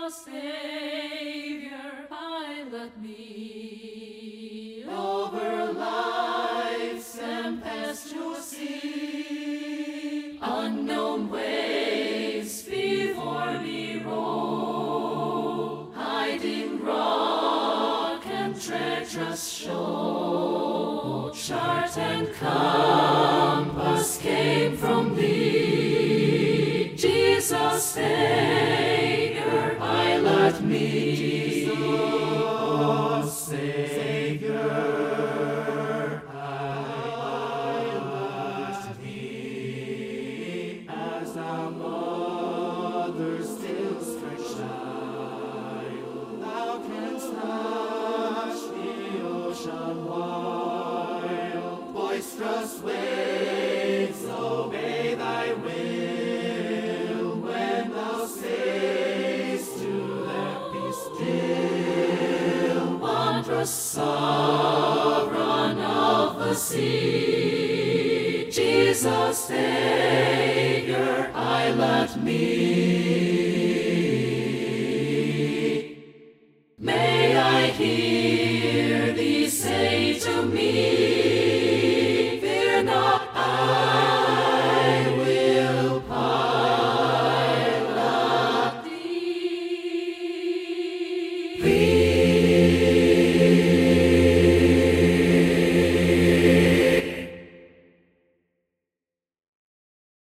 Savior, pilot me over life's tempestuous sea. unknown waves before me roll, hiding rock and treacherous shoal. Chart and compass came from thee, Jesus Savior, pilot me. Jesus Savior, pilot me, as our mother still stretched child. Thou canst hush the ocean wild, boisterous waves obey thy will. When thou sayest to their peace still, Wondrous sovereign of the sea, Jesus Savior, pilot me.